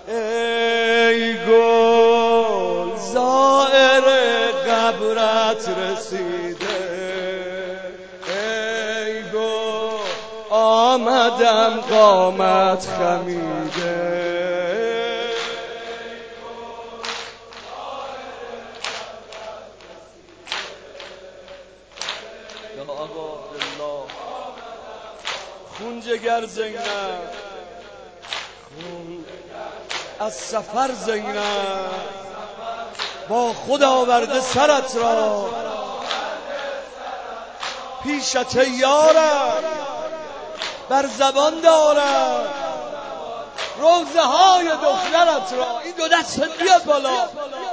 ای گل زائر قبرت رسیده، ای گل آمدم قامت خمیده. یا آقا الله خون جگر زینب، خون از سفر زینب، با خود آورده سرت را پیشت یارم، بر زبان دارم روزه های دخترت را. این دو دست بیاد بالا.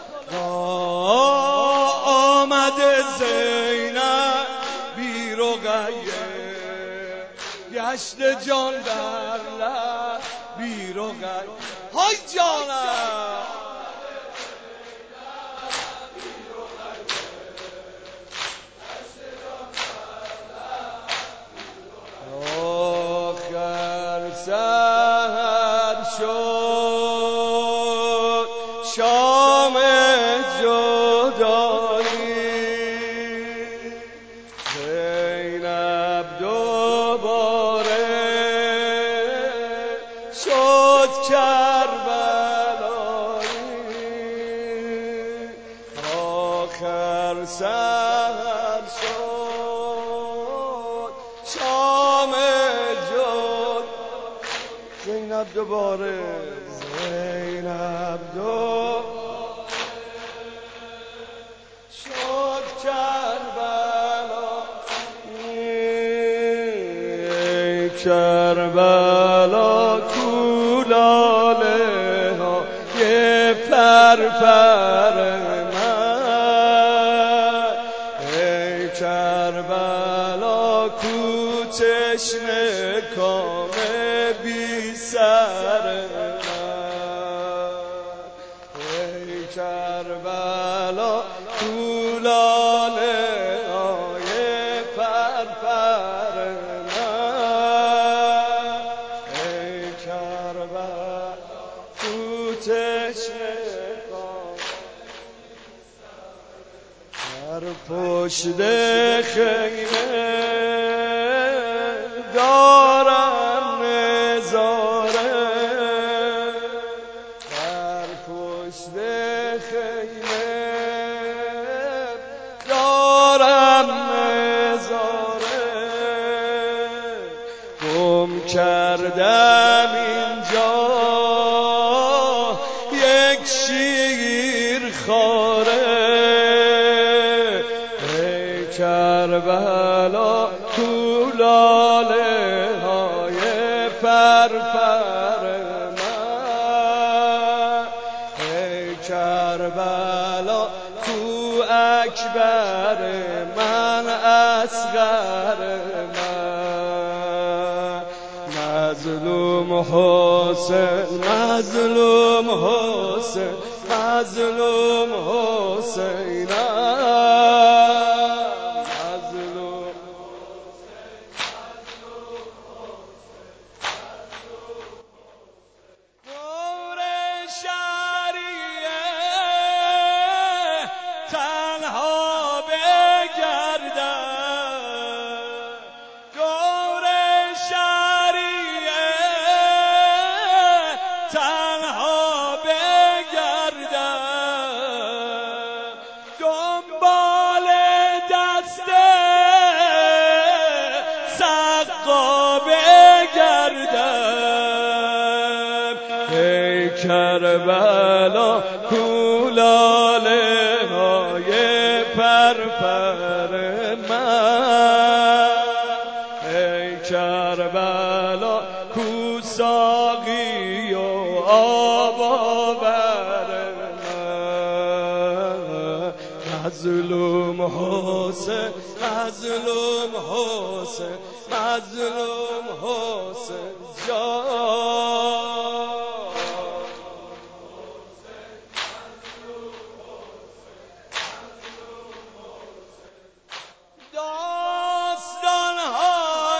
آمده زینب بی رقیه، گشت جان در لب بی رقیه. های جانم آخر سحر شد شام جدایی، زینب دوباره شد کربلایی. آخر سحر شد شام جد، زینب دوباره، زینب دوباره شد کربلا. ای کربلا کولاله ها یه فرفر من، ای کربلا کو تشنه کام بی سر من، ای کربلا کولاله های فرفر من، ای کربلا کو تشنه کام در پشت خیمه دارم نظاره، در پشت خیمه دارم نظاره. گم کردم اینجا یک شیر خاره، ای کربلا کولاله های فرفر من، ای کربلا کو اکبر من اصغر من. مظلوم حسین مظلوم حسین مظلوم حسینم، تنها بگردم دور شریعه، تنها بگردم دنبال دست سقا بگردم. ای کربلا کولاله فرفر من، ای کربلا کو ساقی و آب آور من. مظلوم حسین مظلوم حسین مظلوم حسین جان.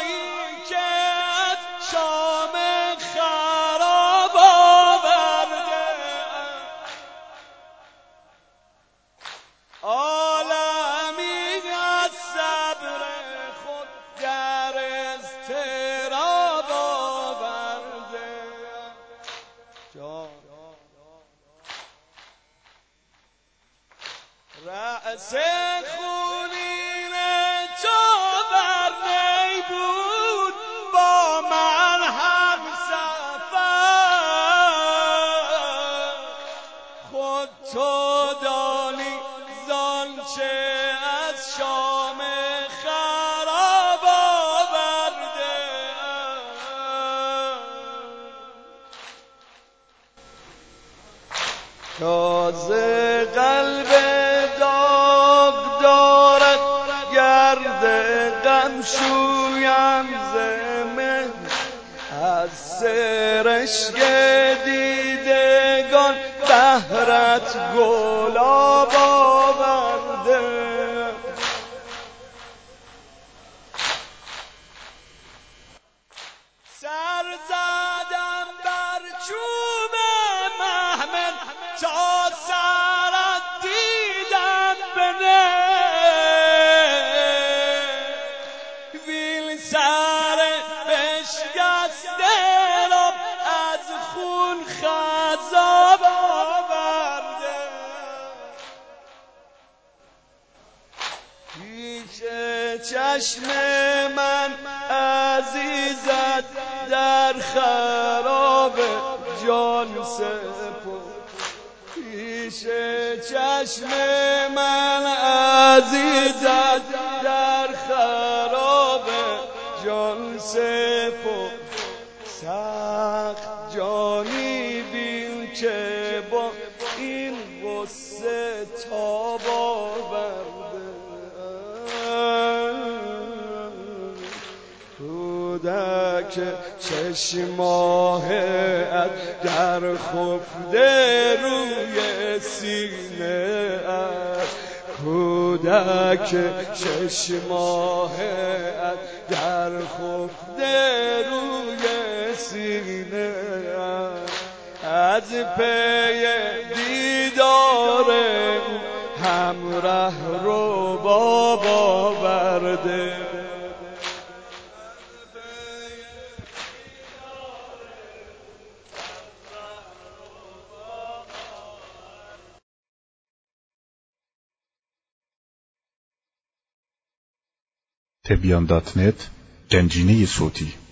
داستان‌هایی که از شام خراب آورده، رأس خونین تو بر نی بود با من هم سفر، خود تو دانی زان چه از شام خراب آورده تازه قلب داغ دارد گرد غم شویم ز مهر، از سرشک دیدگان بهرت گلاب آورده سر زدم بر چوب محمل تا سرت دیدم بنه ویل سر بشکسته راب از خون خضاب آورده پیش چشم من عزیزت در خراب جان سپرد، پیش چشم من عزیزت در خراب جان سپرد، سخت جانی بین که با این غصه تاب آورده کودک 6 ماهت در خفته روی سینه ات، کودک 6 ماهت در خفته روی سینه ات، از پی دیدار او همره رو باب آورده تبیان.net گنجینه صوتی